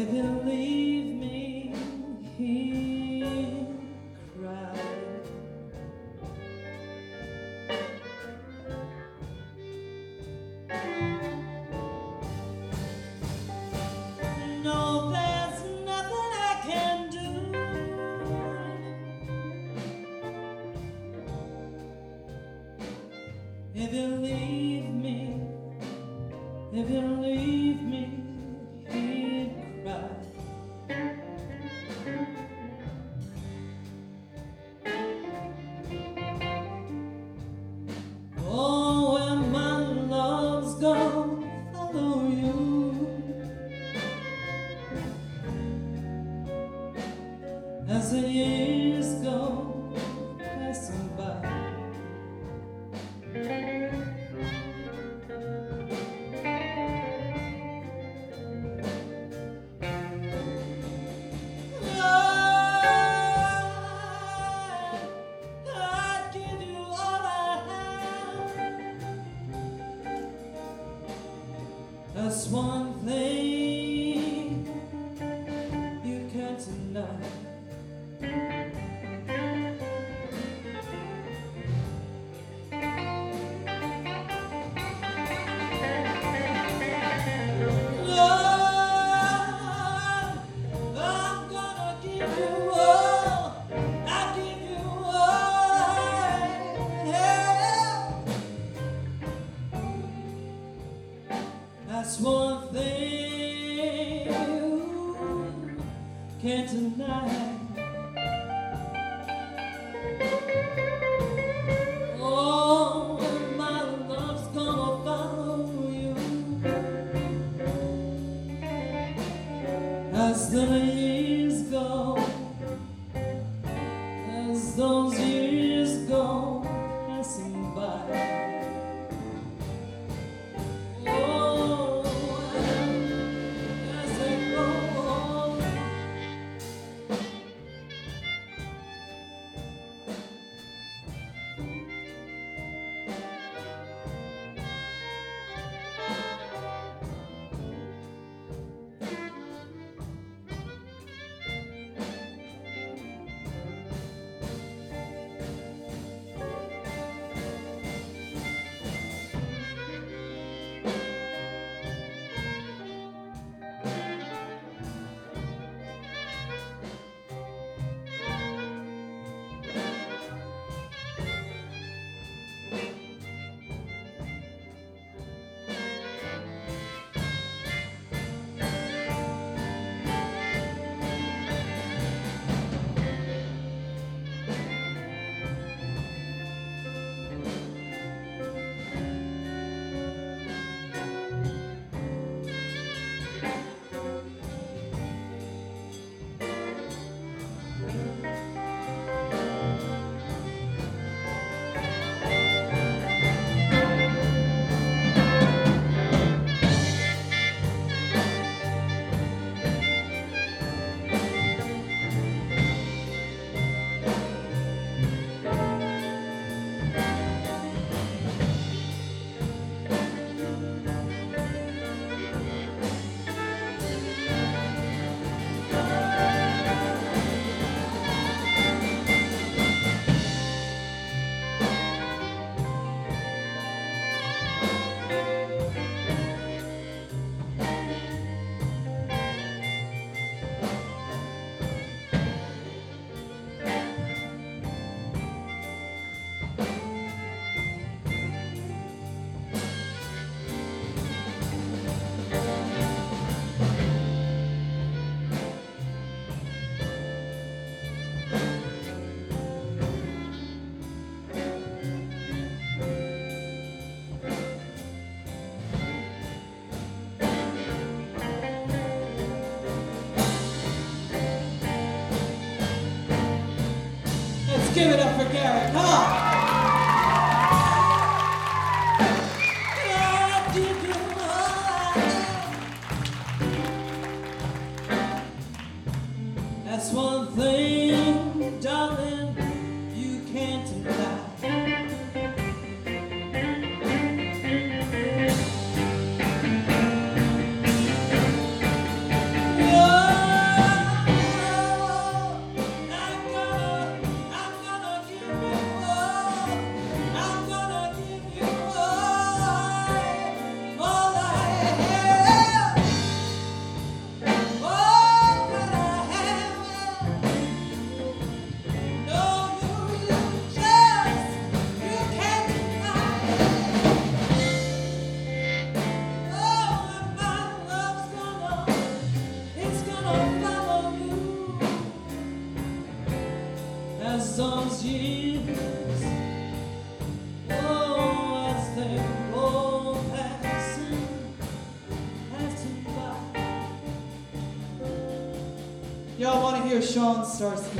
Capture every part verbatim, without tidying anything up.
If you leave me here, cry. No, there's nothing I can do. If you leave me, if you leave me here, cry. Oh, where my love's gonna follow you as the years go passing by. That's one thing you can't deny. Love, I'm gonna give you all. I'll give you all. Yeah. That's one thing you can't deny. Oh, my love's gonna follow you as the years go, as those years go passing by. Give it up for Garrett. Come on. That's one thing, darling, you can't deny. Oh, as those years, oh, as they go passing, passing by. Y'all want to hear Sean Starsky?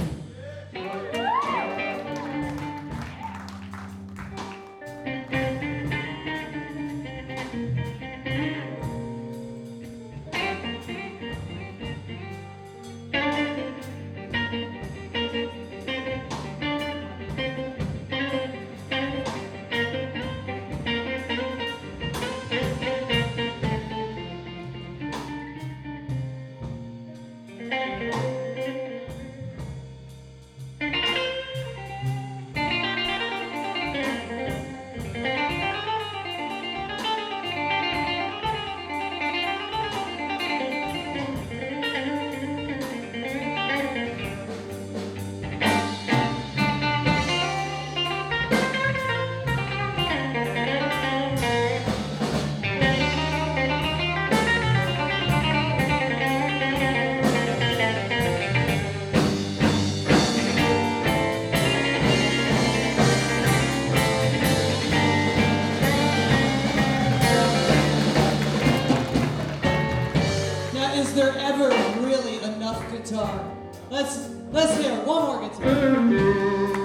Is there ever really enough guitar? Let's let's hear one more guitar.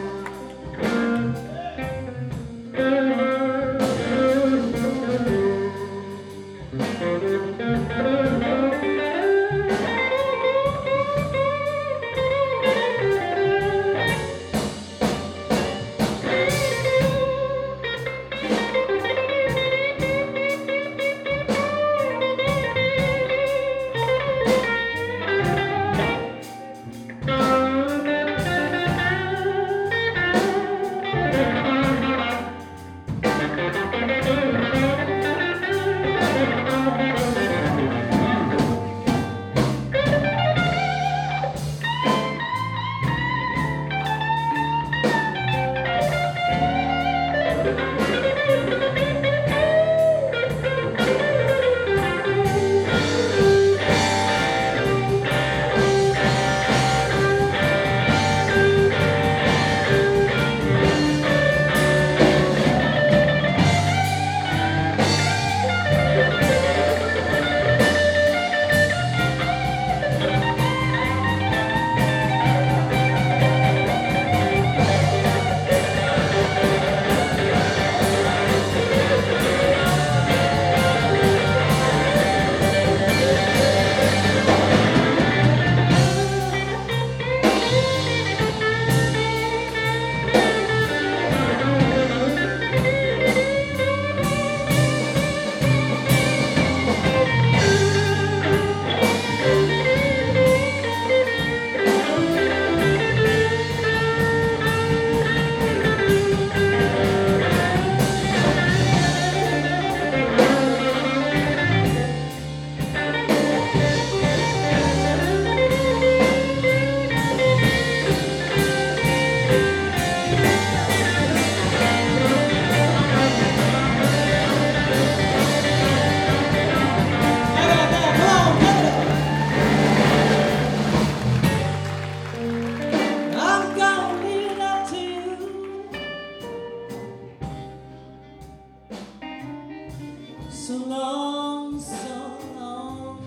So long, so long,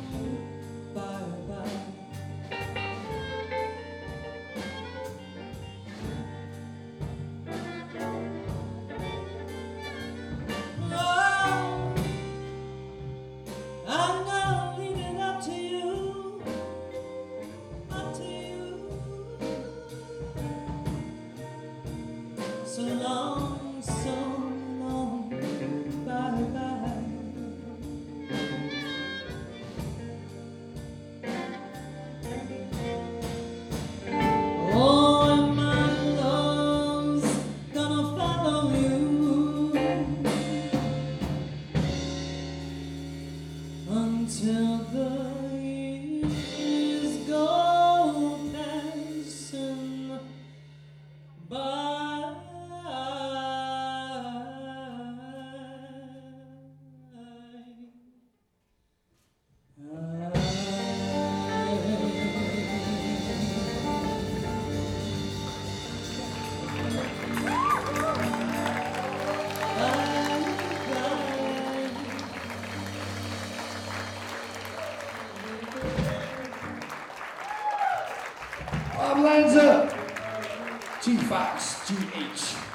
bye-bye. Oh, I'm gonna leave it up to you, up to you. So long, so long, bye-bye. Until the years go passing by. Hands up. G Fox, G H.